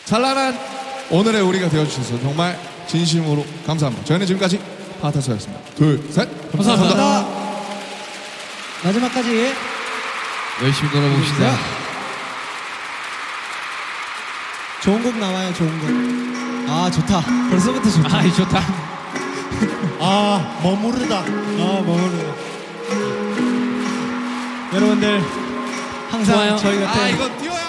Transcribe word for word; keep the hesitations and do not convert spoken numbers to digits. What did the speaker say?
찬란한 오늘의 우리가 되어주셔서 정말 진심으로 감사합니다. 저희는 지금까지 파타소였습니다. 둘, 셋. 감사합니다. 감사합니다. 마지막까지 열심히 놀아봅시다. 좋은 곡 나와요. 좋은 곡. 아 좋다. 벌써부터 좋다. 아이 좋다. 아 머무르다. 아 머무르다. 여러분들 항상 좋아요. 저희 곁에 아, 이거 띄워야